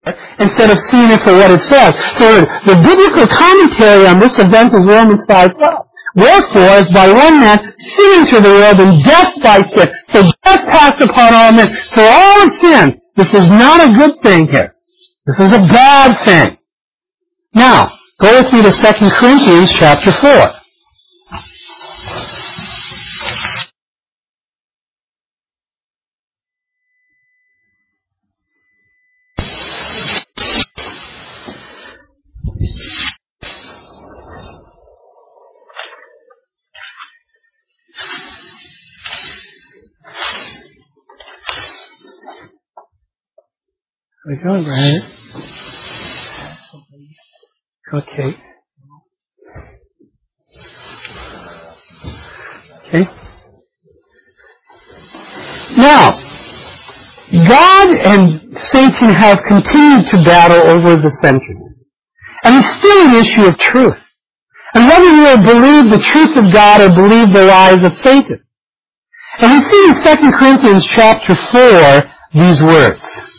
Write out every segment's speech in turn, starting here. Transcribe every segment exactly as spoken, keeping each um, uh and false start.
instead of seeing it for what it says. So the biblical commentary on this event is Romans five twelve. Wherefore, as by one man sin entered the world, and death by sin. So death passed upon all men. For all have sinned. This is not a good thing here. This is a bad thing. Now, go with me to Second Corinthians chapter four. There we go, right? Okay. Okay. Now, God and Satan have continued to battle over the centuries. And it's still an issue of truth. And whether you will believe the truth of God or believe the lies of Satan. And we see in Second Corinthians chapter four these words.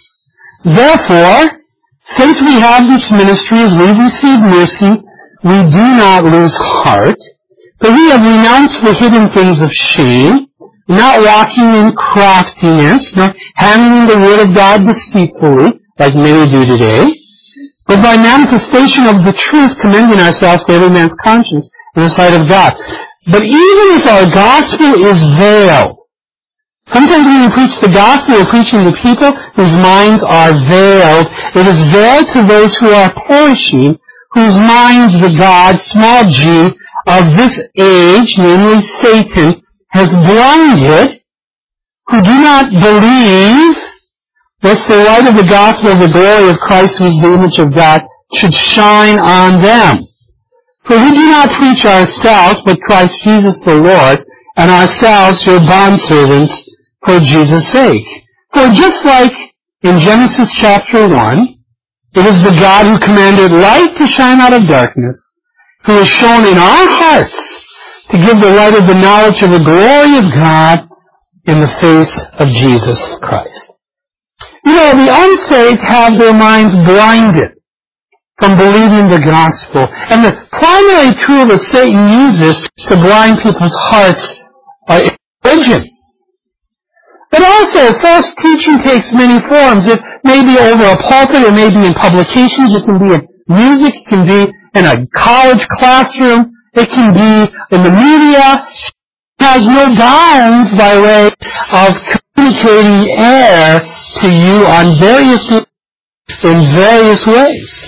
Therefore, since we have this ministry as we receive mercy, we do not lose heart, but we have renounced the hidden things of shame, not walking in craftiness, nor handling the word of God deceitfully, like many do today, but by manifestation of the truth, commending ourselves to every man's conscience in the sight of God. But even if our gospel is veiled, sometimes when we preach the gospel, we're preaching to people whose minds are veiled. It is veiled to those who are perishing, whose minds the God, small g, of this age, namely Satan, has blinded, who do not believe, lest the light of the gospel of the glory of Christ, who is the image of God, should shine on them. For we do not preach ourselves, but Christ Jesus the Lord, and ourselves your bondservants, for Jesus' sake. For just like in Genesis chapter one, it is the God who commanded light to shine out of darkness, who has shown in our hearts to give the light of the knowledge of the glory of God in the face of Jesus Christ. You know, the unsaved have their minds blinded from believing the gospel. And the primary tool that Satan uses to blind people's hearts are religion. But also, false teaching takes many forms. It may be over a pulpit, it may be in publications, it can be in music, it can be in a college classroom, it can be in the media. It has no bounds by way of communicating error to you on various, in various ways.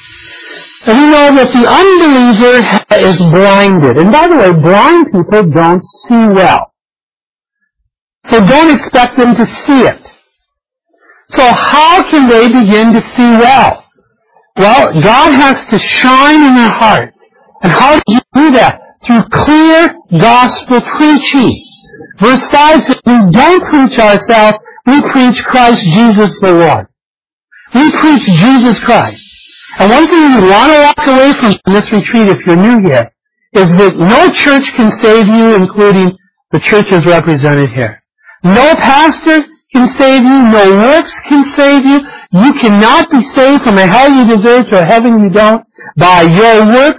And we know that the unbeliever is blinded. And by the way, blind people don't see well. So don't expect them to see it. So how can they begin to see well? Well, God has to shine in their hearts. And how do you do that? Through clear gospel preaching. Verse five says, we don't preach ourselves, we preach Christ Jesus the Lord. We preach Jesus Christ. And one thing you want to walk away from in this retreat, if you're new here, is that no church can save you, including the churches represented here. No pastor can save you. No works can save you. You cannot be saved from a hell you deserve to a heaven you don't by your works,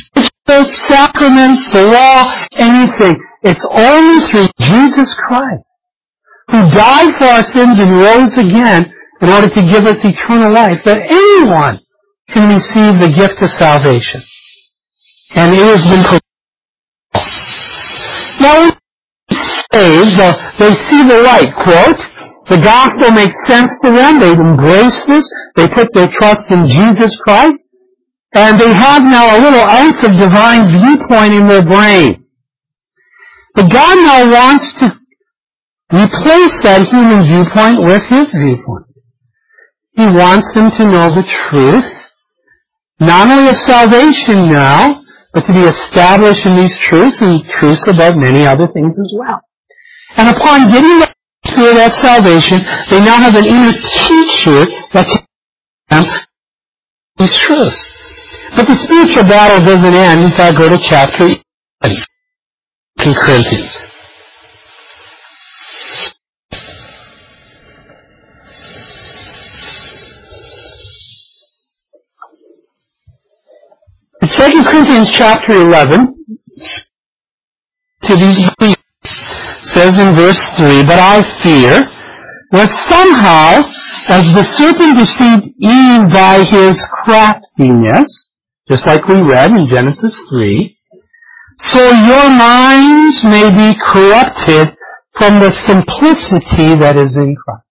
sacraments, the law, anything. It's only through Jesus Christ, who died for our sins and rose again in order to give us eternal life, that anyone can receive the gift of salvation. And it has been proclaimed. Now, saved, they see the light, quote, the gospel makes sense to them, they've embraced this, they put their trust in Jesus Christ, and they have now a little ounce of divine viewpoint in their brain. But God now wants to replace that human viewpoint with His viewpoint. He wants them to know the truth, not only of salvation now, but to be established in these truths and truths about many other things as well. And upon getting the Spirit at salvation, they now have an inner teacher that can teach them these truths. But the spiritual battle doesn't end if I go to chapter eleven in Corinthians. Second Corinthians chapter eleven, to these believers, says in verse three, but I fear that somehow, as the serpent deceived Eve by his craftiness, just like we read in Genesis three, so your minds may be corrupted from the simplicity that is in Christ.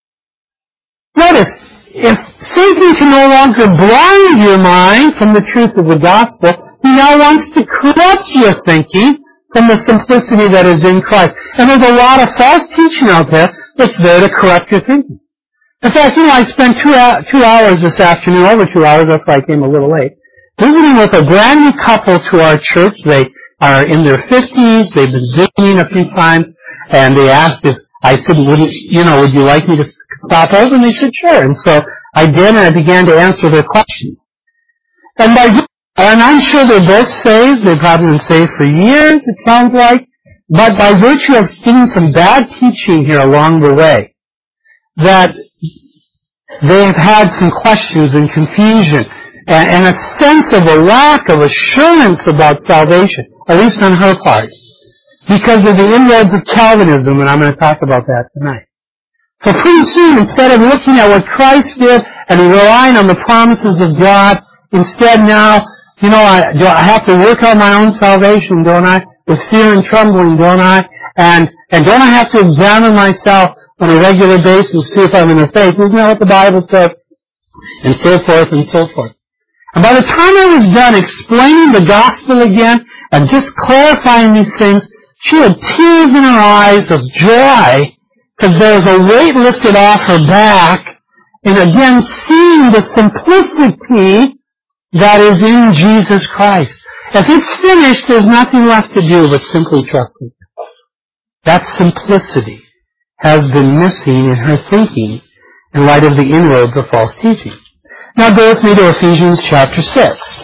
Notice, if Satan can no longer blind your mind from the truth of the gospel, he now wants to corrupt your thinking from the simplicity that is in Christ. And there's a lot of false teaching out there that's there to corrupt your thinking. In fact, you know, I spent two, two hours this afternoon, over two hours, that's why I came a little late, visiting with a brand new couple to our church. They are in their fifties, they've been visiting a few times, and they asked if, I said, would you, you know, would you like me to stop over? And they said, sure. And so I did, and I began to answer their questions. And by And I'm sure they're both saved. They've probably been saved for years, it sounds like. But by virtue of getting some bad teaching here along the way, that they've had some questions and confusion and, and a sense of a lack of assurance about salvation, at least on her part, because of the inroads of Calvinism, and I'm going to talk about that tonight. So pretty soon, instead of looking at what Christ did and relying on the promises of God, instead now, you know, I, do I have to work out my own salvation, don't I? With fear and trembling, don't I? And, and don't I have to examine myself on a regular basis, see if I'm in the faith? Isn't that what the Bible says? And so forth and so forth. And by the time I was done explaining the gospel again and just clarifying these things, she had tears in her eyes of joy because there was a weight lifted off her back, and again seeing the simplicity that is in Jesus Christ. If it's finished, there's nothing left to do but simply trust Him. That simplicity has been missing in her thinking in light of the inroads of false teaching. Now go with me to Ephesians chapter six.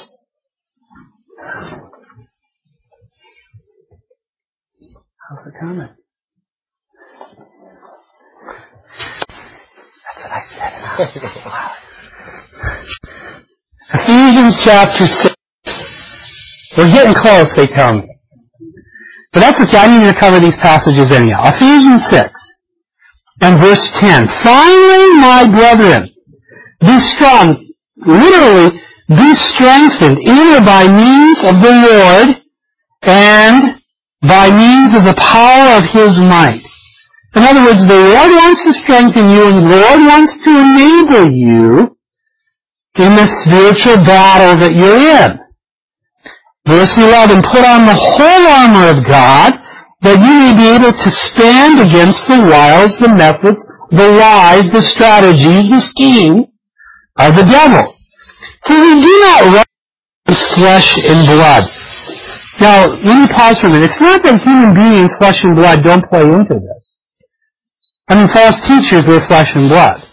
How's it coming? That's what I said. Ephesians chapter six. We're getting close, they tell me. But that's okay. I need to cover these passages anyhow. Ephesians six and verse ten. Finally, my brethren, be strong. Literally, be strengthened either by means of the Lord and by means of the power of His might. In other words, the Lord wants to strengthen you, and the Lord wants to enable you in the spiritual battle that you're in. Verse eleven, put on the whole armor of God, that you may be able to stand against the wiles, the methods, the lies, the strategies, the scheme of the devil. For we do not wrestle against flesh and blood. Now, let me pause for a minute. It's not that human beings, flesh and blood, don't play into this. I mean, false teachers were flesh and blood.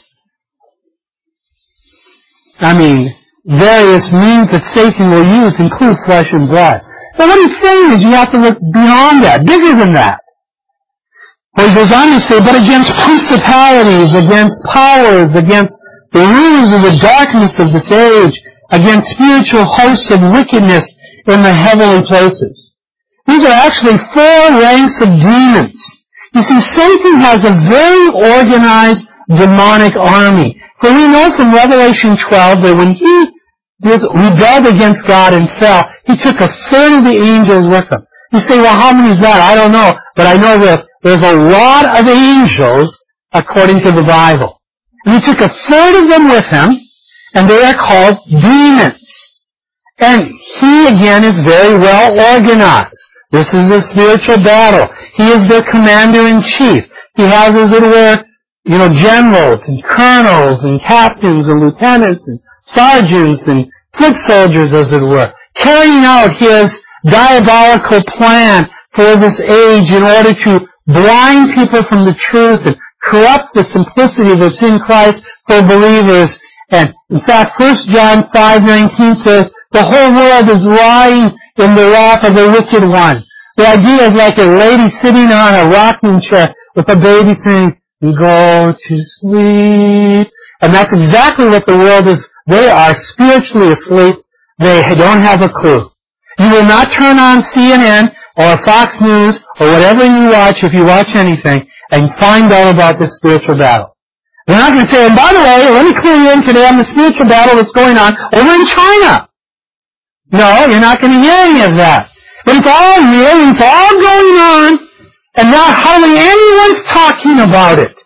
I mean, various means that Satan will use include flesh and blood. But what he's saying is you have to look beyond that, bigger than that. Well, he goes on to say, but against principalities, against powers, against the rulers of the darkness of this age, against spiritual hosts of wickedness in the heavenly places. These are actually four ranks of demons. You see, Satan has a very organized demonic army. For we know from Revelation twelve that when he rebelled against God and fell, he took a third of the angels with him. You say, well, how many is that? I don't know. But I know this. There's a lot of angels according to the Bible. And he took a third of them with him, and they are called demons. And he, again, is very well organized. This is a spiritual battle. He is their commander-in-chief. He has, as it were, you know, generals and colonels and captains and lieutenants and sergeants and foot soldiers, as it were, carrying out his diabolical plan for this age in order to blind people from the truth and corrupt the simplicity that's in Christ for believers. And in fact, First John five nineteen says, the whole world is lying in the wrath of the wicked one. The idea is like a lady sitting on a rocking chair with a baby saying, go to sleep. And that's exactly what the world is. They are spiritually asleep They don't have a clue. You will not turn on C N N or Fox News or whatever you watch, if you watch anything, and find out about this spiritual battle. They're not going to say, and by the way, let me clue you in today on the spiritual battle that's going on over in China. No, you're not going to hear any of that. But it's all real, it's all going on, and not hardly anyone's talking about it.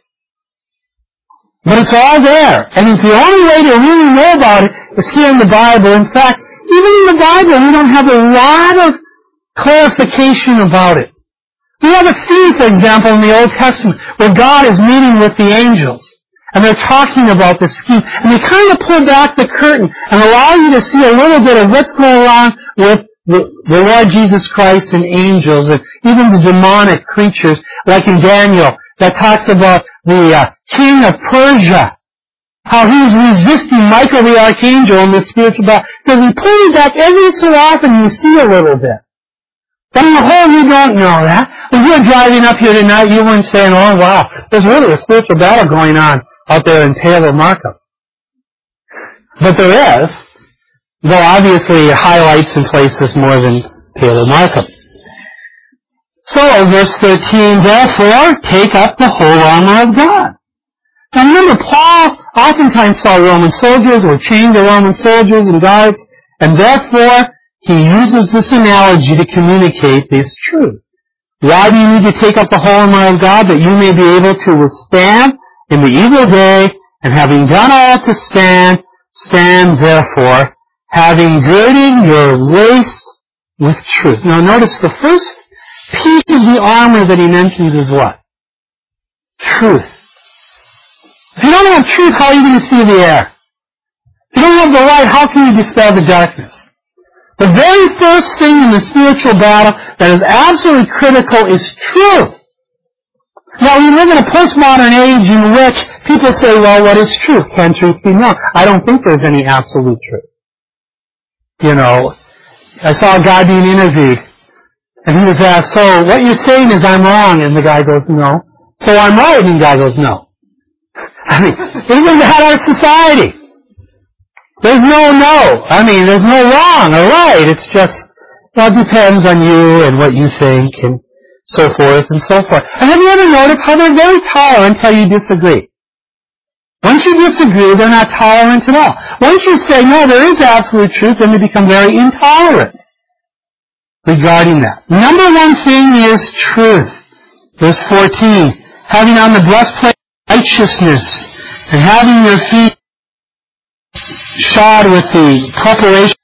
But it's all there. And it's the only way to really know about it is here in the Bible. In fact, even in the Bible, we don't have a lot of clarification about it. We have a scene, for example, in the Old Testament where God is meeting with the angels. And they're talking about the scheme. And they kind of pull back the curtain and allow you to see a little bit of what's going on with the, the Lord Jesus Christ and angels and even the demonic creatures, like in Daniel, that talks about the uh, king of Persia, how he was resisting Michael the archangel in the spiritual battle. So we pull it back every so often, you see a little bit. But on the whole, you don't know that. When you were driving up here tonight, you weren't saying, oh wow, there's really a spiritual battle going on out there in Taylor Markham. But there is, though obviously it highlights and places more than Taylor Markham. So, verse thirteen, therefore, take up the whole armor of God. Now remember, Paul oftentimes saw Roman soldiers or chained to Roman soldiers and guards, and therefore he uses this analogy to communicate this truth. Why do you need to take up the whole armor of God? That you may be able to withstand in the evil day, and having done all to stand, stand therefore, having girded your waist with truth. Now notice the first piece of the armor that he mentions is what? Truth. If you don't have truth, how are you going to see the air? If you don't have the light, how can you dispel the darkness? The very first thing in the spiritual battle that is absolutely critical is truth. Now, we live in a postmodern age in which people say, well, what is truth? Can truth be known? I don't think there's any absolute truth. You know, I saw a guy being interviewed, and he was asked, so what you're saying is I'm wrong? And the guy goes, no. So I'm right? And the guy goes, no. I mean, even that our society. There's no no. I mean, there's no wrong or right. It's just, well, it depends on you and what you think and so forth and so forth. And have you ever noticed how they're very tolerant until you disagree? Once you disagree, they're not tolerant at all. Once you say, no, there is absolute truth, then they become very intolerant regarding that. Number one thing is truth. Verse fourteen, having on the breastplate of righteousness, and having your feet shod with the preparation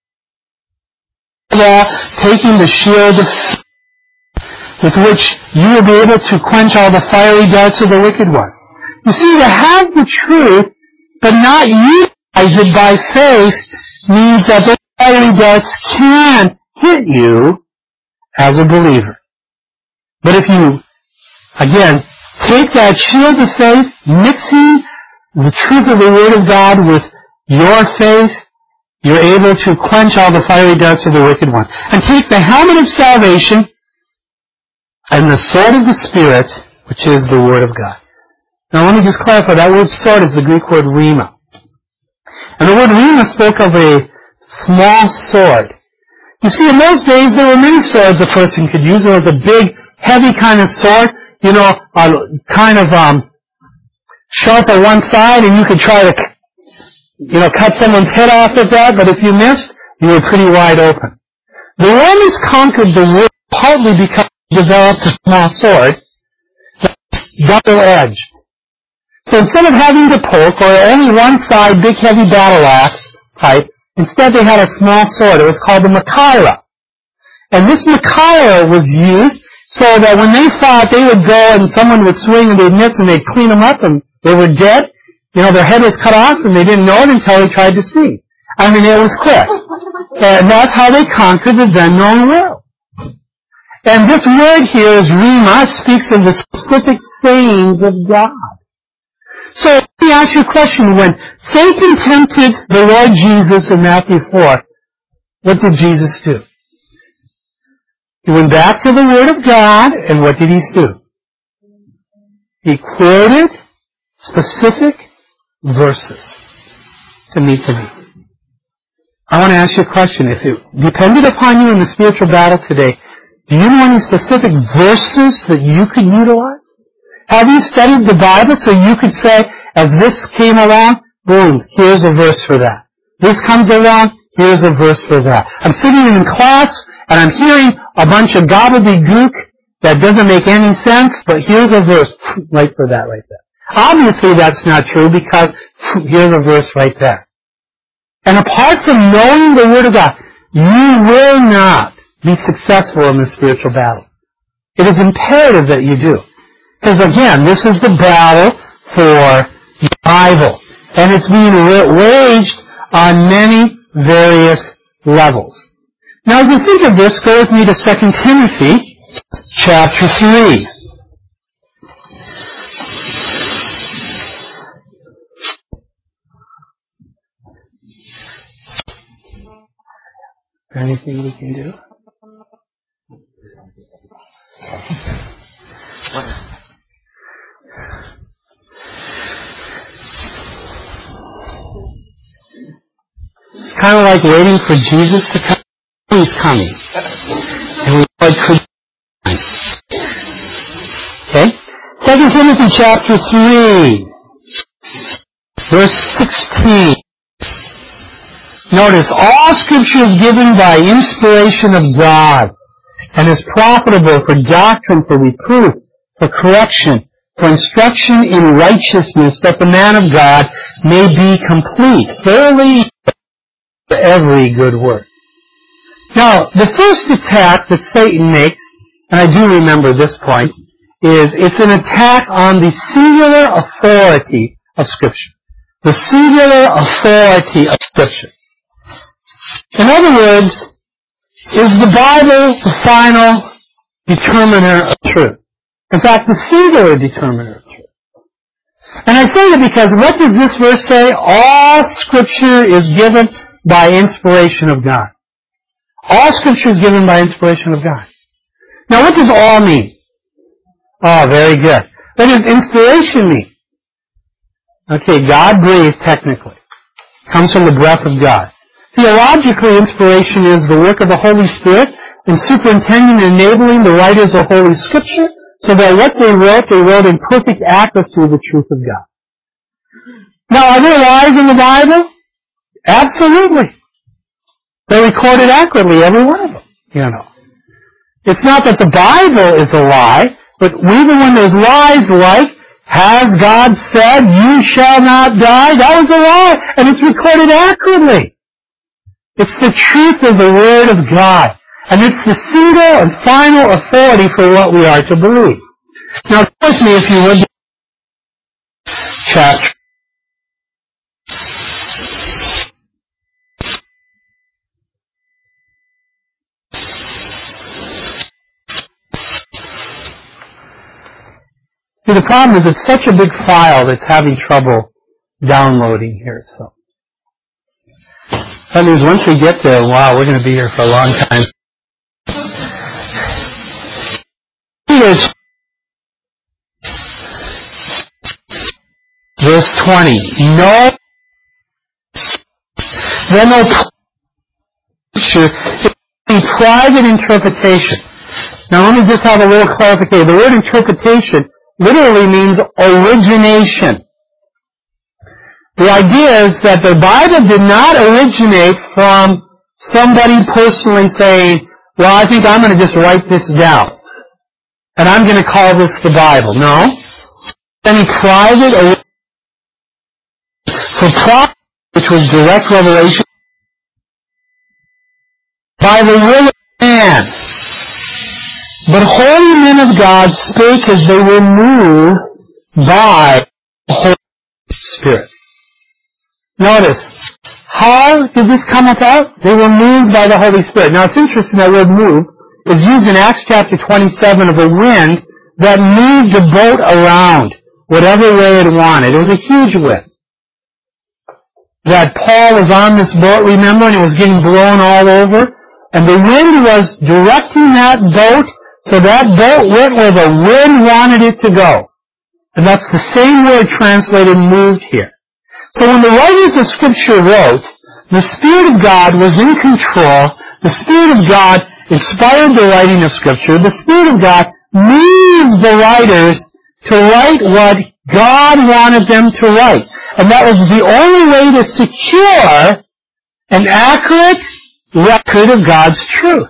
of the law, taking the shield of faith, with which you will be able to quench all the fiery darts of the wicked one. You see, to have the truth, but not utilize it by faith, means that those fiery darts can hit you as a believer. But if you, again, take that shield of faith, mixing the truth of the Word of God with your faith, you're able to quench all the fiery darts of the wicked one. And take the helmet of salvation and the sword of the Spirit, which is the Word of God. Now let me just clarify, that word sword is the Greek word rhema. And the word rhema spoke of a small sword. You see, in those days, there were many swords a person could use. There was a big, heavy kind of sword, you know, uh, kind of um, sharp on one side, and you could try to, you know, cut someone's head off with that, but if you missed, you were pretty wide open. The Romans conquered the world partly because they developed a small sword that's double-edged. So instead of having to poke, or only one side, big heavy battle axe type, instead they had a small sword. It was called the Machaira. And this Machaira was used so that when they fought, they would go and someone would swing and they'd miss and they'd clean them up and they were dead. You know, their head was cut off and they didn't know it until they tried to sneeze. I mean, it was quick. And that's how they conquered the then known world. And this word here is rhema, speaks of the specific sayings of God. So let me ask you a question. When Satan tempted the Lord Jesus in Matthew four, what did Jesus do? He went back to the Word of God, and what did he do? He quoted specific verses to meet the need. I want to ask you a question. If it depended upon you in the spiritual battle today, do you know any specific verses that you could utilize? Have you studied the Bible so you could say, as this came along, boom, here's a verse for that. This comes along, here's a verse for that. I'm sitting in class and I'm hearing a bunch of gobbledygook that doesn't make any sense, but here's a verse right for that right there. Obviously that's not true because here's a verse right there. And apart from knowing the Word of God, you will not be successful in the spiritual battle. It is imperative that you do. Because again, this is the battle for the Bible. And it's being waged on many various levels. Now as you think of this, go with me to Second Timothy chapter three. Anything we can do? It's kind of like waiting for Jesus to come. He's coming. And we wait for time. Okay? Second Timothy chapter three, verse sixteen. Notice, all Scripture is given by inspiration of God and is profitable for doctrine, for reproof, for correction, for instruction in righteousness, that the man of God may be complete, thoroughly for every good work. Now, the first attack that Satan makes, and I do remember this point, is it's an attack on the singular authority of Scripture. The singular authority of Scripture. In other words, is the Bible the final determiner of truth? In fact, the singular determiner of truth. And I say that because what does this verse say? All Scripture is given by inspiration of God. All Scripture is given by inspiration of God. Now what does all mean? Oh, very good. What does inspiration mean? Okay, God breathed technically. Comes from the breath of God. Theologically, inspiration is the work of the Holy Spirit in superintending and enabling the writers of Holy Scripture so that what they wrote, they wrote in perfect accuracy of the truth of God. Now, are there lies in the Bible? Absolutely. They're recorded accurately, every one of them, you know. It's not that the Bible is a lie, but even when there's lies like, has God said, you shall not die? That was a lie, and it's recorded accurately. It's the truth of the Word of God. And it's the single and final authority for what we are to believe. Now, go with me, if you would, chapter. See, the problem is it's such a big file that's having trouble downloading here, so. That means once we get there, wow, we're going to be here for a long time. Verse twenty. No, then no picture in private interpretation. Now let me just have a little clarification. The word interpretation literally means origination. The idea is that the Bible did not originate from somebody personally saying, well, I think I'm going to just write this down. And I'm going to call this the Bible. No. Any private or for prophet, which was direct revelation, by the will of man. But holy men of God spake as they were moved by the Holy Spirit. Notice, how did this come about? They were moved by the Holy Spirit. Now it's interesting that word move is used in Acts chapter twenty-seven of a wind that moved the boat around whatever way it wanted. It was a huge wind. That Paul was on this boat, remember, and it was getting blown all over. And the wind was directing that boat, so that boat went where the wind wanted it to go. And that's the same word translated moved here. So when the writers of Scripture wrote, the Spirit of God was in control. The Spirit of God inspired the writing of Scripture. The Spirit of God moved the writers to write what God wanted them to write. And that was the only way to secure an accurate record of God's truth.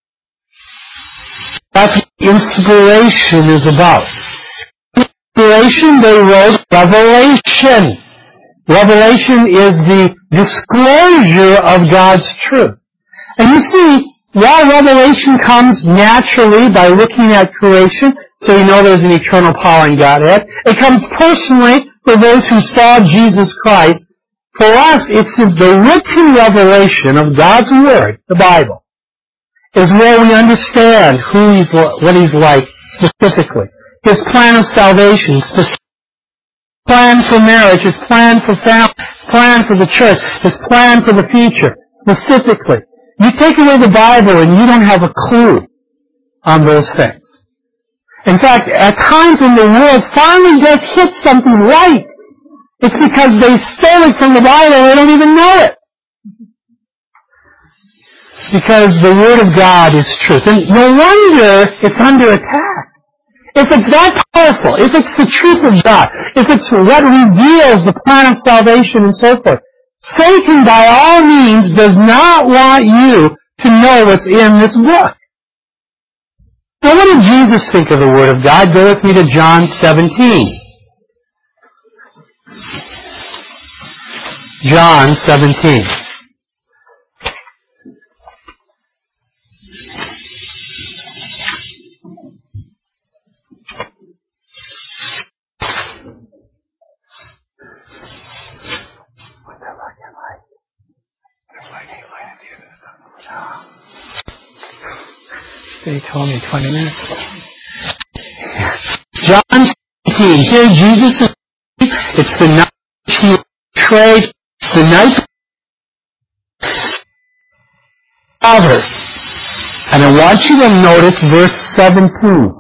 That's what inspiration is about. Inspiration, they wrote revelation. Revelation is the disclosure of God's truth. And you see, while revelation comes naturally by looking at creation, so we know there's an eternal power in Godhead, it comes personally for those who saw Jesus Christ. For us, it's the written revelation of God's Word, the Bible, is where we understand who He's, what He's like specifically. His plan of salvation, His plan for marriage, His plan for family, His plan for the church, His plan for the future, specifically. You take away the Bible and you don't have a clue on those things. In fact, at times when the world finally does hit something right, it's because they stole it from the Bible and they don't even know it. Because the Word of God is truth. And no wonder it's under attack. If it's that powerful, if it's the truth of God, if it's what reveals the plan of salvation and so forth, Satan by all means does not want you to know what's in this book. Now what did Jesus think of the Word of God? Go with me to John seventeen. John seventeen. They told me twenty minutes. John seventeen. Here Jesus is. It's the night He betrayed. It's the night Father. And I want you to notice verse seventeen.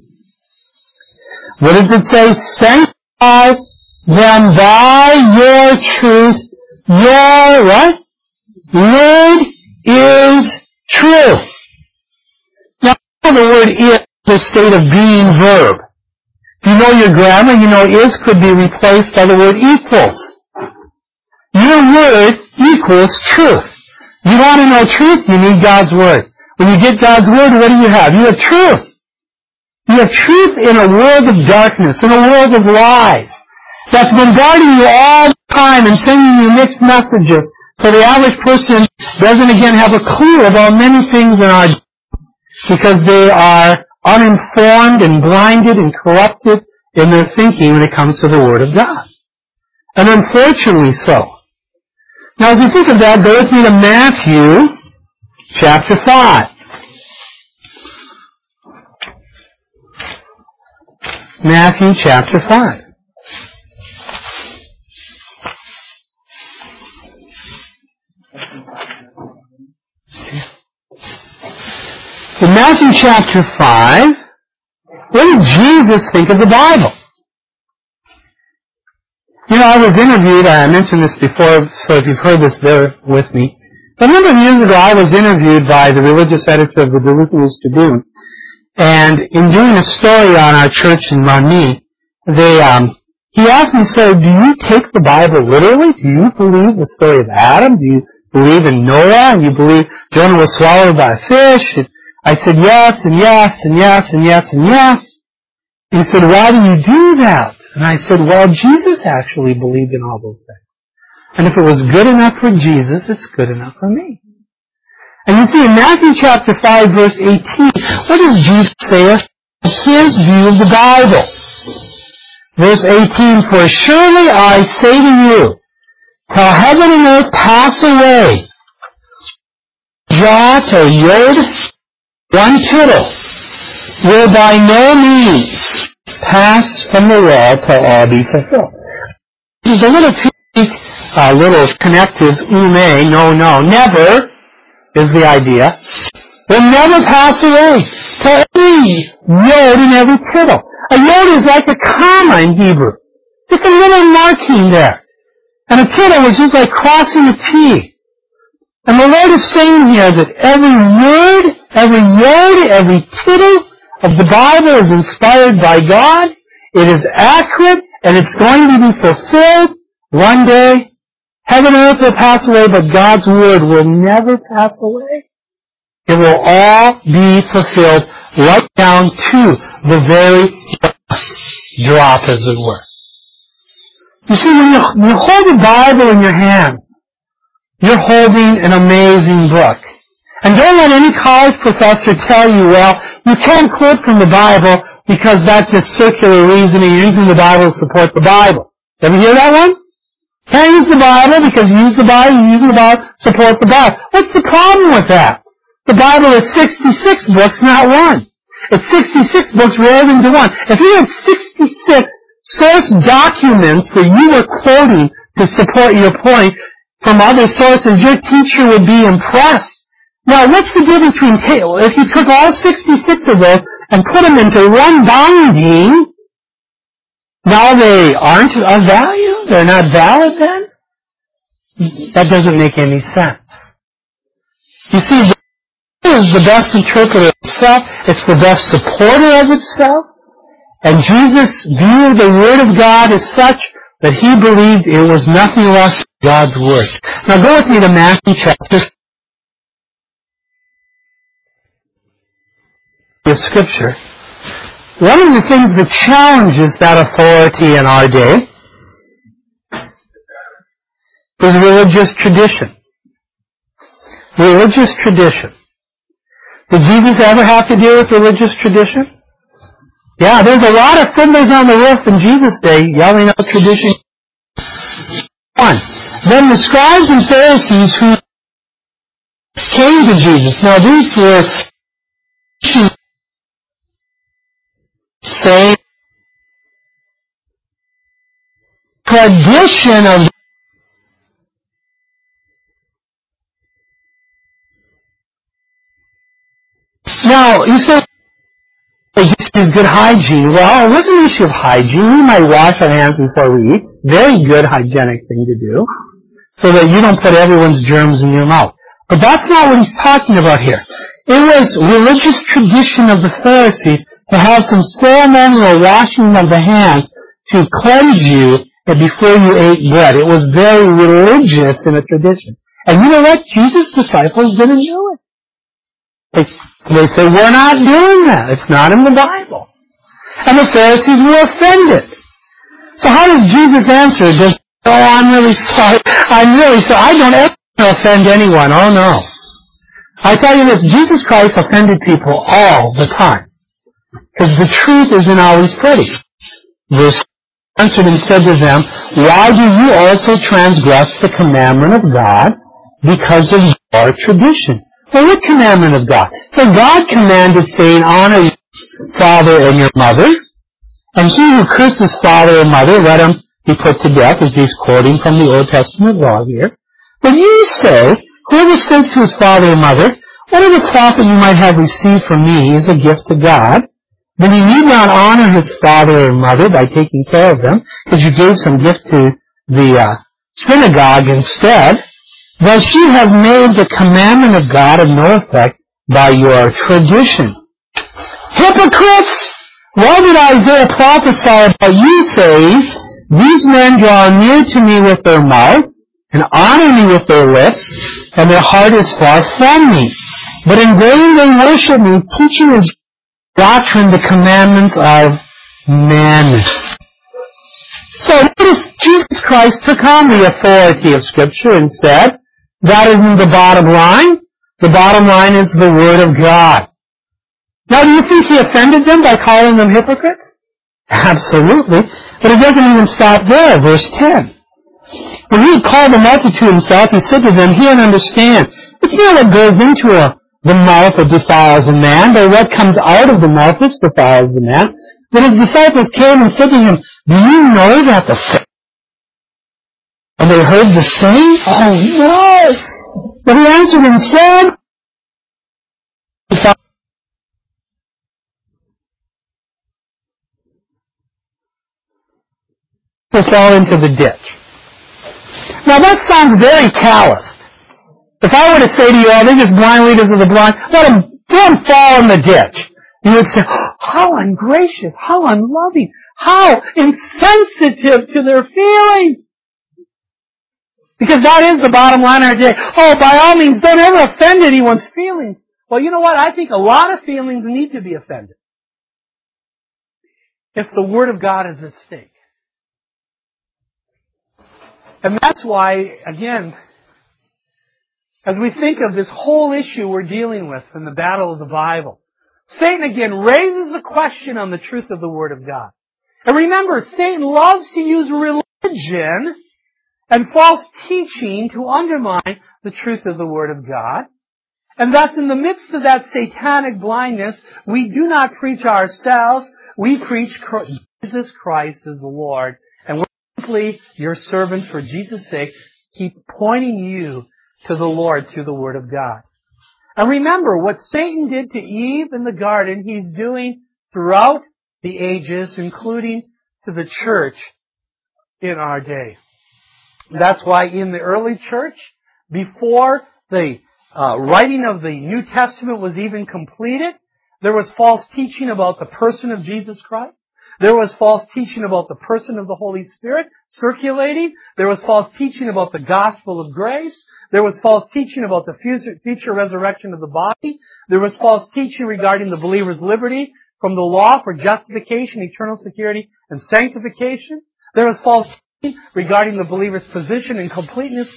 What does it say? Sanctify them by your truth. Your what? Word is truth. The word is the state of being verb. If you know your grammar, you know is could be replaced by the word equals. Your word equals truth. You want to know truth, you need God's Word. When you get God's Word, what do you have? You have truth. You have truth in a world of darkness, in a world of lies, that's bombarding you all the time and sending you mixed messages. So the average person doesn't again have a clue about many things in our because they are uninformed and blinded and corrupted in their thinking when it comes to the Word of God. And unfortunately so. Now as you think of that, go with me to Matthew chapter five. Matthew chapter five. In Matthew chapter five, what did Jesus think of the Bible? You know, I was interviewed, I mentioned this before, so if you've heard this, bear with me. But a number of years ago, I was interviewed by the religious editor of the Duluth News Tribune. And in doing a story on our church in Maumee, they, um, he asked me, so do you take the Bible literally? Do you believe the story of Adam? Do you believe in Noah? And you believe Jonah was swallowed by a fish? And I said yes, and yes, and yes, and yes, and yes. And he said, why do you do that? And I said, well, Jesus actually believed in all those things. And if it was good enough for Jesus, it's good enough for me. And you see, in Matthew chapter five, verse eighteen, what does Jesus say of his view of the Bible? Verse eighteen, for surely I say to you, till heaven and earth pass away, jot or yod, one tittle, will by no means pass from the law till all be fulfilled. There's a little tweak, uh, little connectives, ume, no, no, never is the idea. Will never pass away till every yod and every tittle. A yod is like a comma in Hebrew. Just a little marking there. And a tittle was just like crossing a T. And the Lord is saying here that every word, every word, every tittle of the Bible is inspired by God. It is accurate, and it's going to be fulfilled one day. Heaven and earth will pass away, but God's Word will never pass away. It will all be fulfilled right down to the very drop, as it were. You see, when you, when you hold the Bible in your hands, you're holding an amazing book. And don't let any college professor tell you, well, you can't quote from the Bible because that's just circular reasoning. You're using the Bible to support the Bible. Ever hear that one? Can't use the Bible because you use the Bible, you use the Bible to support the Bible. What's the problem with that? The Bible is sixty-six books, not one. It's sixty-six books rather than one. If you had sixty-six source documents that you were quoting to support your point from other sources, your teacher would be impressed. Now, what's the difference between, if you took all sixty-six of those and put them into one binding, now they aren't of value? They're not valid then? That doesn't make any sense. You see, the Bible is the best interpreter of itself. It's the best supporter of itself. And Jesus viewed the Word of God as such that he believed it was nothing less than God's Word. Now go with me to Matthew chapter six. The Scripture. One of the things that challenges that authority in our day is religious tradition. Religious tradition. Did Jesus ever have to deal with religious tradition? Yeah, there's a lot of fiddlers on the roof in Jesus' day yelling out tradition. One. Then the scribes and Pharisees who came to Jesus. Now these were saying tradition of now you say this is good hygiene. Well, it wasn't an issue of hygiene. We might wash our hands before we eat. Very good hygienic thing to do, so that you don't put everyone's germs in your mouth. But that's not what he's talking about here. It was religious tradition of the Pharisees to have some ceremonial washing of the hands to cleanse you before you ate bread. It was very religious in a tradition. And you know what? Jesus' disciples didn't do it. They, they say, we're not doing that. It's not in the Bible. And the Pharisees were offended. So how does Jesus answer? Does, oh, I'm really sorry. I'm really sorry. I don't ever offend anyone. Oh, no. I tell you this, Jesus Christ offended people all the time. Because the truth isn't always pretty. Verse answered and said to them, why do you also transgress the commandment of God because of your tradition? Well, what commandment of God? For God commanded, saying, honor your father and your mother, and he who curses father or mother, let him be put to death, as he's quoting from the Old Testament law here. But you say, whoever says to his father or mother, whatever profit you might have received from me is a gift to God, then you need not honor his father or mother by taking care of them, because you gave some gift to the uh, synagogue instead. Thus you have made the commandment of God of no effect by your tradition. Hypocrites! Well did Isaiah prophesy about you, saying, these men draw near to me with their mouth, and honor me with their lips, and their heart is far from me. But in vain they worship me, teaching as doctrine the commandments of men. So notice Jesus Christ took on the authority of Scripture and said, that isn't the bottom line. The bottom line is the Word of God. Now, do you think he offended them by calling them hypocrites? Absolutely. But it doesn't even stop there. Verse ten. When he had called the multitude himself, he said to them, hear and understand. It's not what goes into a, the mouth that defiles a man, but what comes out of the mouth that defiles the man. Then his disciples came and said to him, do you know that the and they heard the same? Oh no! But he answered and said, to fall into the ditch. Now that sounds very calloused. If I were to say to you, oh, they're just blind leaders of the blind, let them, let them fall in the ditch. You would say, oh, how ungracious, how unloving, how insensitive to their feelings. Because that is the bottom line of our day. Oh, by all means, don't ever offend anyone's feelings. Well, you know what? I think a lot of feelings need to be offended if the Word of God is at stake. And that's why, again, as we think of this whole issue we're dealing with in the battle of the Bible, Satan again raises a question on the truth of the Word of God. And remember, Satan loves to use religion and false teaching to undermine the truth of the Word of God. And thus, in the midst of that satanic blindness, we do not preach ourselves. We preach Jesus Christ as the Lord. And we're simply your servants for Jesus' sake, keep pointing you to the Lord through the Word of God. And remember, what Satan did to Eve in the garden, he's doing throughout the ages, including to the church in our day. That's why in the early church, before the uh, writing of the New Testament was even completed, there was false teaching about the person of Jesus Christ. There was false teaching about the person of the Holy Spirit circulating. There was false teaching about the gospel of grace. There was false teaching about the future, future resurrection of the body. There was false teaching regarding the believer's liberty from the law for justification, eternal security, and sanctification. There was false teaching regarding the believer's position and completeness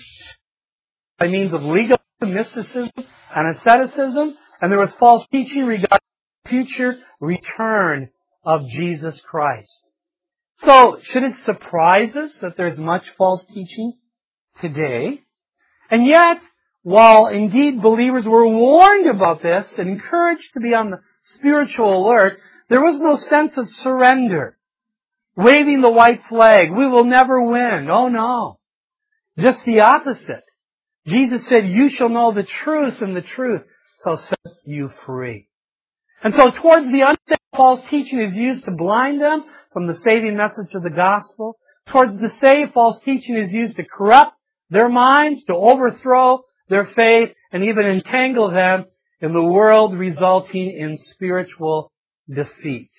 by means of legalism, mysticism, and asceticism. And there was false teaching regarding the future return of Jesus Christ. So, should it surprise us that there's much false teaching today? And yet, while indeed believers were warned about this and encouraged to be on the spiritual alert, there was no sense of surrender. Waving the white flag, we will never win. Oh no. Just the opposite. Jesus said, you shall know the truth, and the truth shall set you free. And so towards the unsaved, false teaching is used to blind them from the saving message of the gospel. Towards the saved, false teaching is used to corrupt their minds, to overthrow their faith, and even entangle them in the world, resulting in spiritual defeat.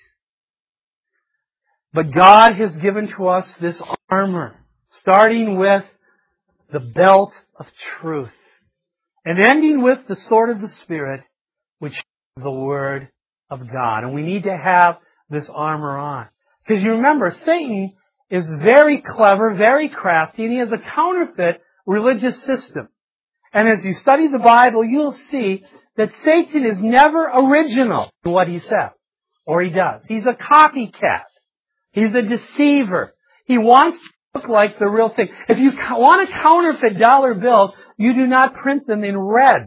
But God has given to us this armor, starting with the belt of truth, and ending with the sword of the Spirit, which is the Word of God. And we need to have this armor on. Because you remember, Satan is very clever, very crafty, and he has a counterfeit religious system. And as you study the Bible, you'll see that Satan is never original in what he says, or he does. He's a copycat. He's a deceiver. He wants to look like the real thing. If you want to counterfeit dollar bills, you do not print them in red.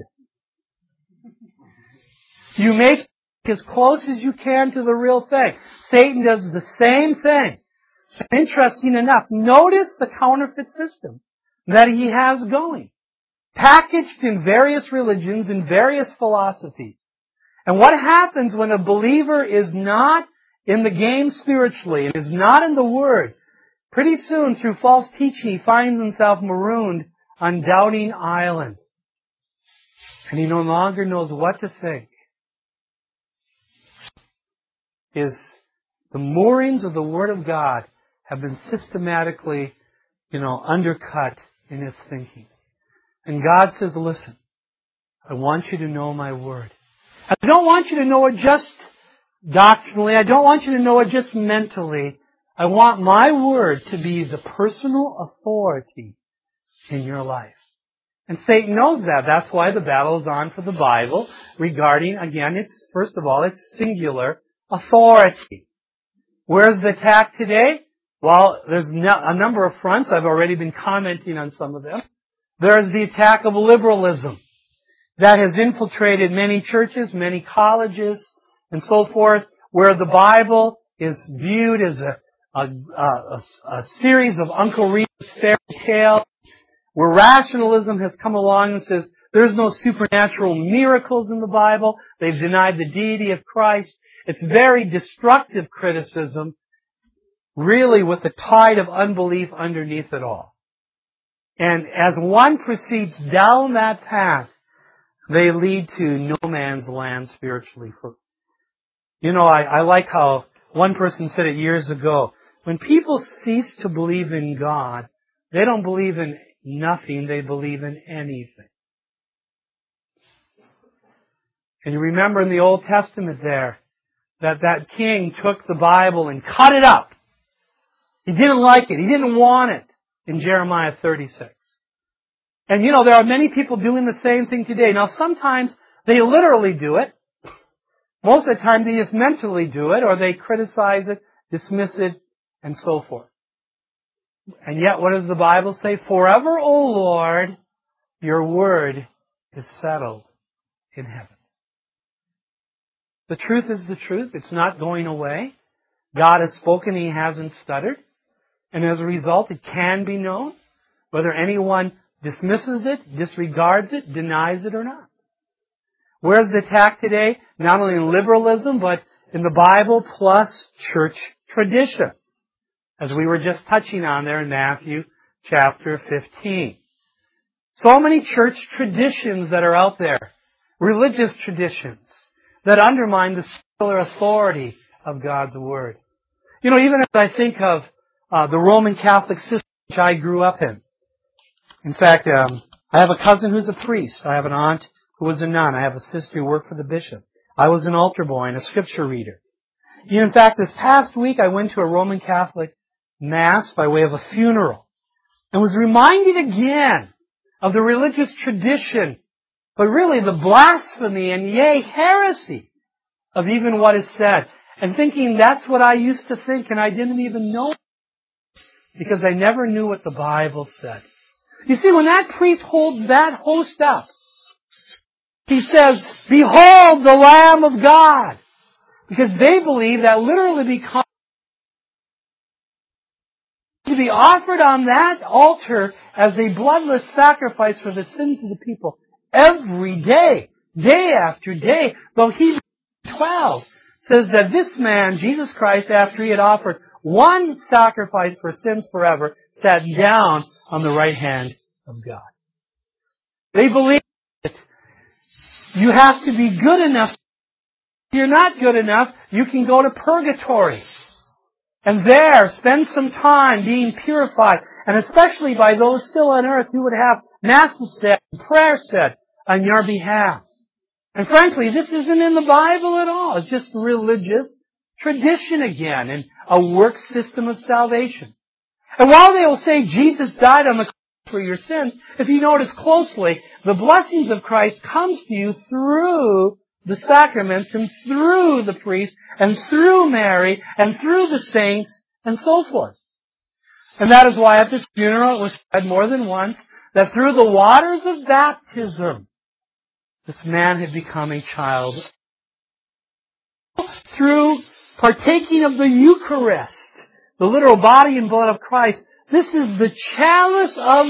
You make as close as you can to the real thing. Satan does the same thing. Interesting enough, notice the counterfeit system that he has going, packaged in various religions and various philosophies. And what happens when a believer is not in the game spiritually and is not in the Word? Pretty soon, through false teaching, he finds himself marooned on Doubting Island. And he no longer knows what to think. Is the moorings of the Word of God have been systematically, you know, undercut in his thinking. And God says, listen, I want you to know my Word. I don't want you to know it just doctrinally. I don't want you to know it just mentally. I want my Word to be the personal authority in your life. And Satan knows that. That's why the battle is on for the Bible regarding, again, it's, first of all, it's singular authority. Where's the attack today? Well, there's a number of fronts. I've already been commenting on some of them. There's the attack of liberalism that has infiltrated many churches, many colleges, and so forth, where the Bible is viewed as a, a, a, a series of Uncle Remus fairy tales, where rationalism has come along and says there's no supernatural miracles in the Bible. They've denied the deity of Christ. It's very destructive criticism, really with the tide of unbelief underneath it all. And as one proceeds down that path, they lead to no man's land spiritually. You know, I, I like how one person said it years ago. When people cease to believe in God, they don't believe in nothing, they believe in anything. And you remember in the Old Testament there, that that king took the Bible and cut it up. He didn't like it. He didn't want it in Jeremiah thirty-six. And you know, there are many people doing the same thing today. Now sometimes they literally do it. Most of the time they just mentally do it, or they criticize it, dismiss it, and so forth. And yet what does the Bible say? Forever, O Lord, your word is settled in heaven. The truth is the truth. It's not going away. God has spoken. He hasn't stuttered. And as a result, it can be known whether anyone dismisses it, disregards it, denies it or not. Where's the attack today? Not only in liberalism, but in the Bible plus church tradition, as we were just touching on there in Matthew chapter fifteen. So many church traditions that are out there, religious traditions, that undermine the secular authority of God's Word. You know, even as I think of uh, the Roman Catholic system which I grew up in. In fact, um, I have a cousin who's a priest. I have an aunt who was a nun. I have a sister who worked for the bishop. I was an altar boy and a scripture reader. You know, in fact, this past week I went to a Roman Catholic Mass by way of a funeral and was reminded again of the religious tradition, but really the blasphemy and yea, heresy of even what is said. And thinking that's what I used to think and I didn't even know because I never knew what the Bible said. You see, when that priest holds that host up, he says, behold the Lamb of God. Because they believe that literally becomes to be offered on that altar as a bloodless sacrifice for the sins of the people every day, day after day. Though Hebrews twelve says that this man, Jesus Christ, after he had offered one sacrifice for sins forever, sat down on the right hand of God. They believe that you have to be good enough. If you're not good enough, you can go to purgatory. And there, spend some time being purified. And especially by those still on earth who would have masses said and prayer said on your behalf. And frankly, this isn't in the Bible at all. It's just religious tradition again and a work system of salvation. And while they will say Jesus died on the cross for your sins, if you notice closely, the blessings of Christ comes to you through the sacraments and through the priest and through Mary and through the saints and so forth. And that is why at this funeral it was said more than once that through the waters of baptism, this man had become a child. Through partaking of the Eucharist, the literal body and blood of Christ, this is the chalice of...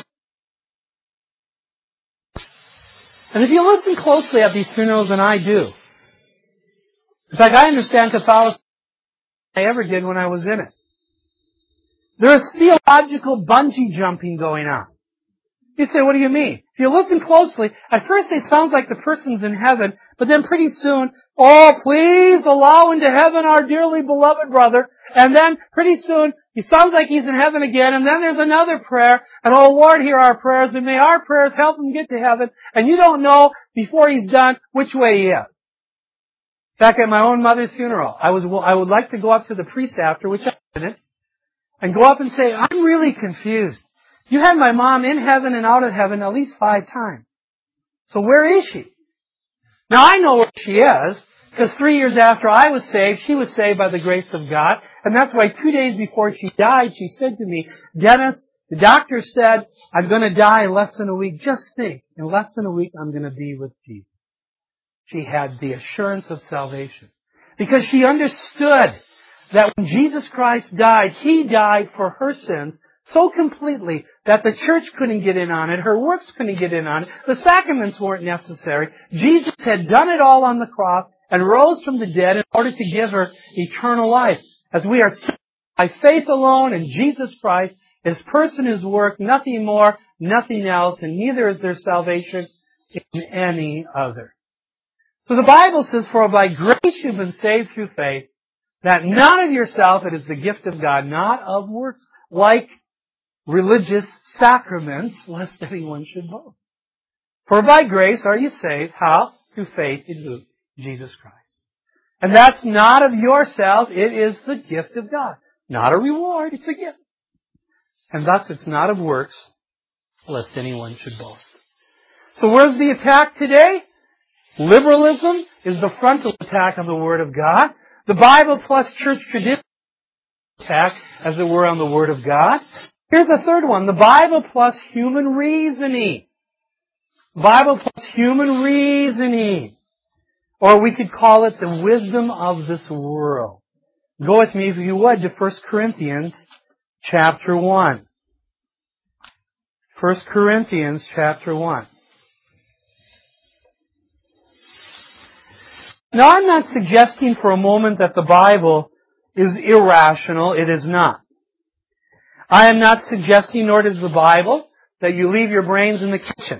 And if you listen closely at these funerals, and I do, in fact, I understand Catholicism more than I ever did when I was in it. There is theological bungee jumping going on. You say, what do you mean? If you listen closely, at first it sounds like the person's in heaven, but then pretty soon, oh, please allow into heaven our dearly beloved brother. And then pretty soon, he sounds like he's in heaven again, and then there's another prayer, and oh Lord, hear our prayers, and may our prayers help him get to heaven. And you don't know before he's done which way he is. Back at my own mother's funeral, I was I would like to go up to the priest after, which I didn't, and go up and say, I'm really confused. You had my mom in heaven and out of heaven at least five times. So where is she? Now I know where she is, because three years after I was saved, she was saved by the grace of God. And that's why two days before she died, she said to me, Dennis, the doctor said, I'm going to die in less than a week. Just think, in less than a week, I'm going to be with Jesus. She had the assurance of salvation. Because she understood that when Jesus Christ died, He died for her sins so completely that the church couldn't get in on it, her works couldn't get in on it, the sacraments weren't necessary. Jesus had done it all on the cross and rose from the dead in order to give her eternal life. As we are saved by faith alone in Jesus Christ, His person, His work, nothing more, nothing else, and neither is there salvation in any other. So the Bible says, for by grace you've been saved through faith, that not of yourself, it is the gift of God, not of works, like religious sacraments, lest anyone should boast. For by grace are you saved, how? Through faith in who? Jesus Christ. And that's not of yourself, it is the gift of God. Not a reward, it's a gift. And thus it's not of works, lest anyone should boast. So where's the attack today? Liberalism is the frontal attack on the Word of God. The Bible plus church tradition attack, as it were, on the Word of God. Here's the third one, the Bible plus human reasoning. Bible plus human reasoning. Or we could call it the wisdom of this world. Go with me, if you would, to First Corinthians chapter one. First Corinthians chapter one. Now, I'm not suggesting for a moment that the Bible is irrational. It is not. I am not suggesting, nor does the Bible, that you leave your brains in the kitchen.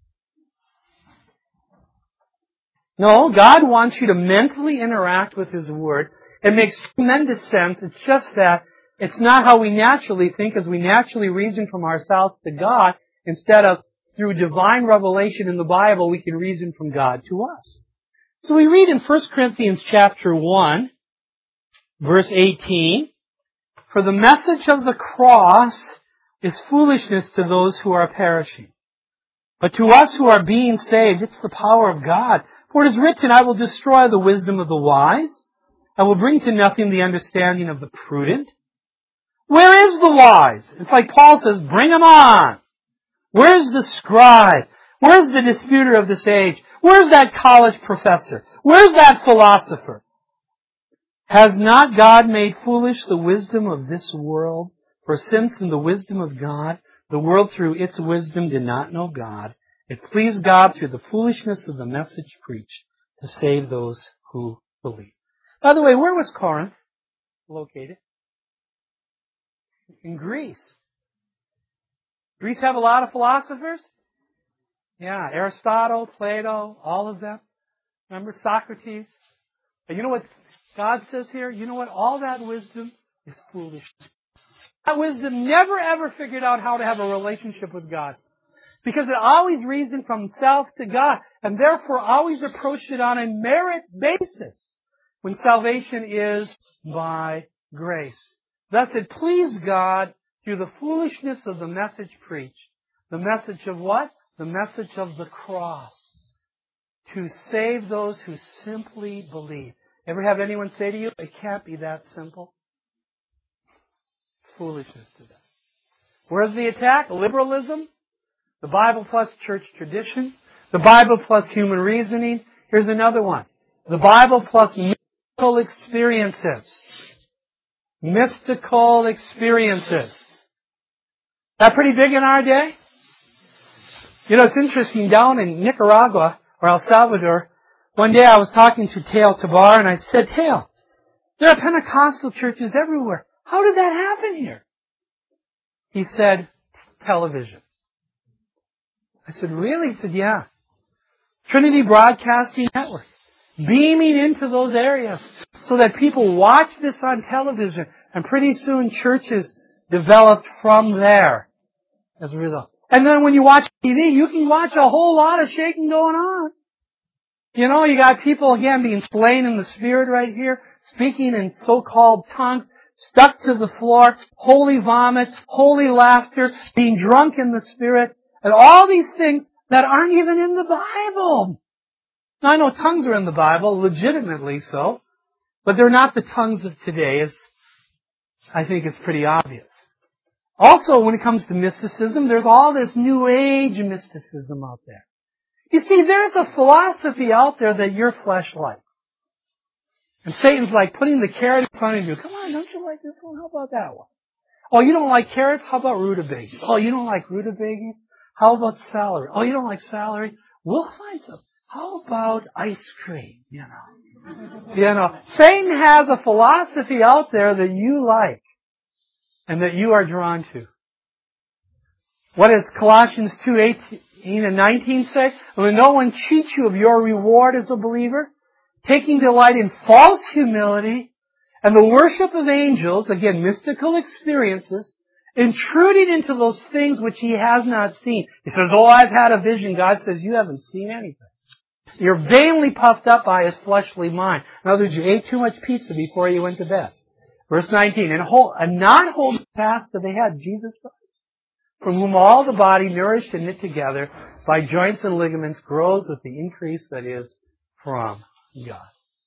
No, God wants you to mentally interact with His Word. It makes tremendous sense. It's just that it's not how we naturally think, as we naturally reason from ourselves to God. Instead of, through divine revelation in the Bible, we can reason from God to us. So we read in First Corinthians chapter one, verse eighteen, for the message of the cross is foolishness to those who are perishing. But to us who are being saved, it's the power of God. For it is written, I will destroy the wisdom of the wise. I will bring to nothing the understanding of the prudent. Where is the wise? It's like Paul says, bring them on. Where's the scribe? Where's the disputer of this age? Where's that college professor? Where's that philosopher? Has not God made foolish the wisdom of this world? For since in the wisdom of God, the world through its wisdom did not know God, it pleased God through the foolishness of the message preached to save those who believe. By the way, where was Corinth located? In Greece. Greece have a lot of philosophers? Yeah, Aristotle, Plato, all of them. Remember Socrates? And you know what God says here? You know what? All that wisdom is foolishness. That wisdom never ever figured out how to have a relationship with God. Because it always reasoned from self to God, and therefore always approached it on a merit basis, when salvation is by grace. Thus it pleased God through the foolishness of the message preached. The message of what? The message of the cross. To save those who simply believe. Ever have anyone say to you, it can't be that simple? It's foolishness to them. Where's the attack? Liberalism? The Bible plus church tradition? The Bible plus human reasoning? Here's another one. The Bible plus mystical experiences. Mystical experiences. That pretty big in our day? You know, it's interesting, down in Nicaragua, or El Salvador, one day I was talking to Tail Tabar, and I said, Tail, there are Pentecostal churches everywhere. How did that happen here? He said, television. I said, really? He said, yeah. Trinity Broadcasting Network. Beaming into those areas so that people watch this on television, and pretty soon churches developed from there as a result. And then when you watch T V, you can watch a whole lot of shaking going on. You know, you got people, again, being slain in the Spirit right here, speaking in so-called tongues, stuck to the floor, holy vomit, holy laughter, being drunk in the Spirit, and all these things that aren't even in the Bible. Now, I know tongues are in the Bible, legitimately so, but they're not the tongues of today, as I think it's pretty obvious. Also, when it comes to mysticism, there's all this New Age mysticism out there. You see, there's a philosophy out there that your flesh likes. And Satan's like putting the carrot in front of you. Come on, don't you like this one? How about that one? Oh, you don't like carrots? How about rutabagas? Oh, you don't like rutabagas? How about celery? Oh, you don't like celery? We'll find some. How about ice cream? You know. You know, Satan has a philosophy out there that you like and that you are drawn to. What does Colossians two eighteen and nineteen say? When no one cheats you of your reward as a believer, taking delight in false humility and the worship of angels, again, mystical experiences, intruding into those things which he has not seen. He says, oh, I've had a vision. God says, you haven't seen anything. You're vainly puffed up by his fleshly mind. In other words, you ate too much pizza before you went to bed. Verse nineteen, and, hold, and not hold fast that they had Jesus Christ, from whom all the body, nourished and knit together by joints and ligaments, grows with the increase that is from God.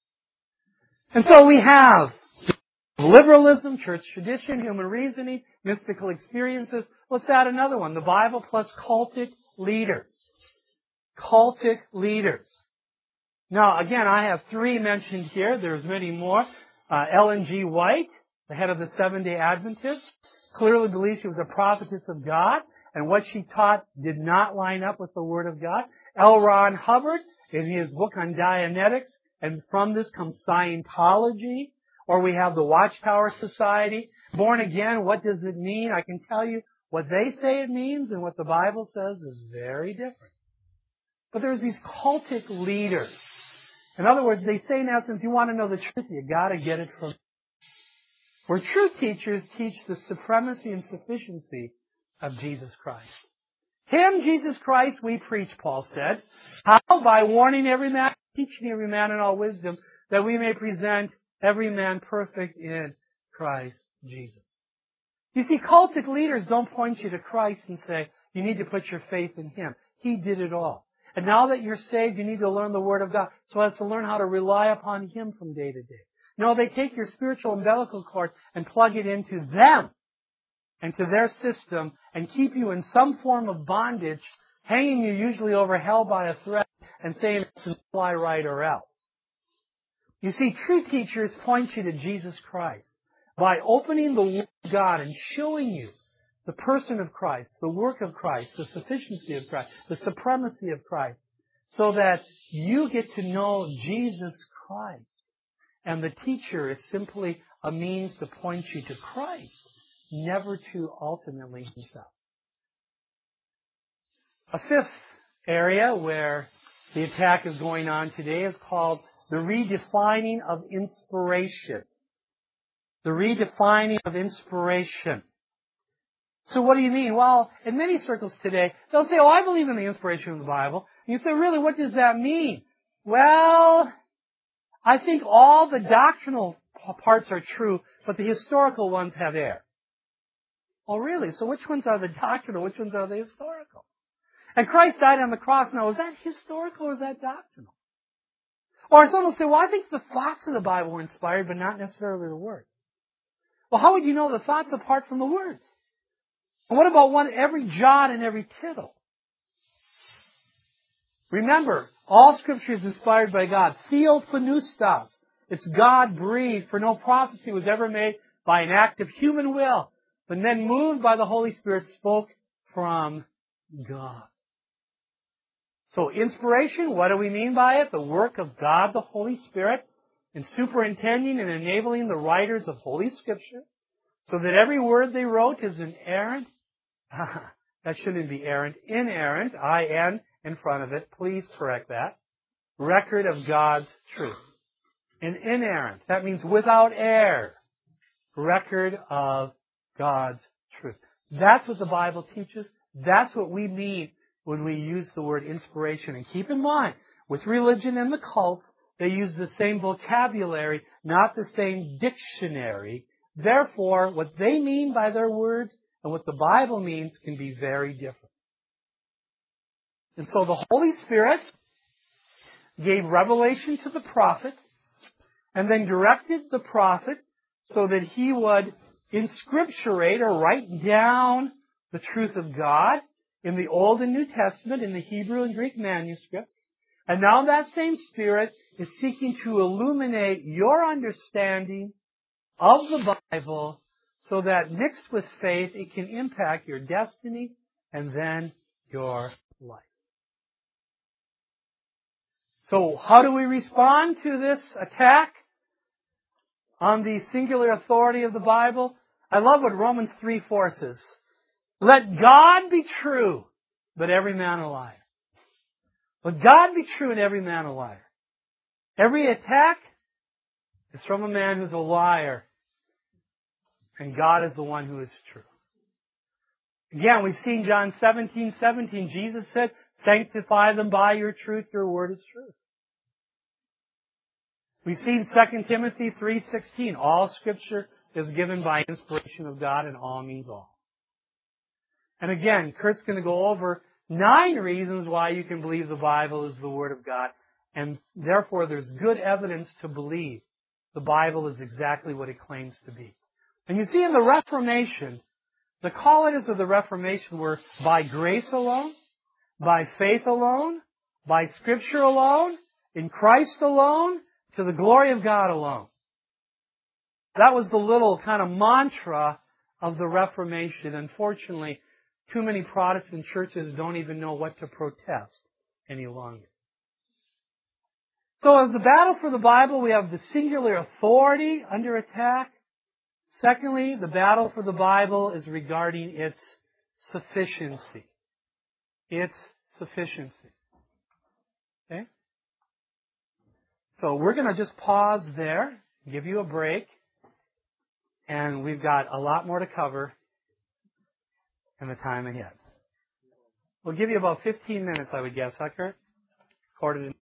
And so we have liberalism, church tradition, human reasoning, mystical experiences. Let's add another one, the Bible plus cultic leaders. Cultic leaders. Now, again, I have three mentioned here. There's many more. Uh, Ellen G. White, the head of the Seventh-day Adventists, clearly believes she was a prophetess of God, and what she taught did not line up with the Word of God. L. Ron Hubbard, in his book on Dianetics, and from this comes Scientology, or we have the Watchtower Society. Born again, what does it mean? I can tell you what they say it means and what the Bible says is very different. But there's these cultic leaders. In other words, they say in essence, you want to know the truth, you got to get it from. Where truth teachers teach the supremacy and sufficiency of Jesus Christ. Him, Jesus Christ, we preach, Paul said. How? By warning every man, teaching every man in all wisdom, that we may present every man perfect in Christ Jesus. You see, cultic leaders don't point you to Christ and say, you need to put your faith in Him. He did it all. And now that you're saved, you need to learn the Word of God so as to learn how to rely upon Him from day to day. No, they take your spiritual umbilical cord and plug it into them and to their system and keep you in some form of bondage, hanging you usually over hell by a thread and saying, fly right or else. You see, true teachers point you to Jesus Christ by opening the Word of God and showing you the person of Christ, the work of Christ, the sufficiency of Christ, the supremacy of Christ, so that you get to know Jesus Christ. And the teacher is simply a means to point you to Christ, never to ultimately himself. A fifth area where the attack is going on today is called the redefining of inspiration. The redefining of inspiration. So what do you mean? Well, in many circles today, they'll say, oh, I believe in the inspiration of the Bible. And you say, really, what does that mean? Well, I think all the doctrinal parts are true, but the historical ones have error. Oh, really? So which ones are the doctrinal? Which ones are the historical? And Christ died on the cross. Now, is that historical or is that doctrinal? Or some will say, well, I think the thoughts of the Bible were inspired, but not necessarily the words. Well, how would you know the thoughts apart from the words? And what about one, every jot and every tittle? Remember, all Scripture is inspired by God. Theopneustos. It's God-breathed, for no prophecy was ever made by an act of human will, but men moved by the Holy Spirit spoke from God. So inspiration, what do we mean by it? The work of God, the Holy Spirit, in superintending and enabling the writers of Holy Scripture, so that every word they wrote is inerrant. That shouldn't be errant. Inerrant, I N in front of it. Please correct that. Record of God's truth. An inerrant, that means without error. Record of God's truth. That's what the Bible teaches. That's what we mean when we use the word inspiration. And keep in mind, with religion and the cults, they use the same vocabulary, not the same dictionary. Therefore, what they mean by their words and what the Bible means can be very different. And so the Holy Spirit gave revelation to the prophet and then directed the prophet so that he would inscripturate or write down the truth of God in the Old and New Testament, in the Hebrew and Greek manuscripts. And now that same Spirit is seeking to illuminate your understanding of the Bible so that mixed with faith, it can impact your destiny and then your life. So how do we respond to this attack on the singular authority of the Bible? I love what Romans three four says. Let God be true, but every man a liar. Let God be true and every man a liar. Every attack is from a man who's a liar, and God is the one who is true. Again, we've seen John seventeen seventeen. Jesus said, sanctify them by your truth. Your word is truth. We've seen Second Timothy three sixteen. All Scripture is given by inspiration of God, and all means all. And again, Kurt's going to go over nine reasons why you can believe the Bible is the Word of God, and therefore there's good evidence to believe the Bible is exactly what it claims to be. And you see in the Reformation, the colonists of the Reformation were by grace alone, by faith alone, by Scripture alone, in Christ alone, to the glory of God alone. That was the little kind of mantra of the Reformation. Unfortunately, too many Protestant churches don't even know what to protest any longer. So as the battle for the Bible, we have the singular authority under attack. Secondly, the battle for the Bible is regarding its sufficiency. Its sufficiency. Okay? So we're going to just pause there, give you a break, and we've got a lot more to cover in the time ahead. We'll give you about fifteen minutes, I would guess, huh, Kurt? Quarter to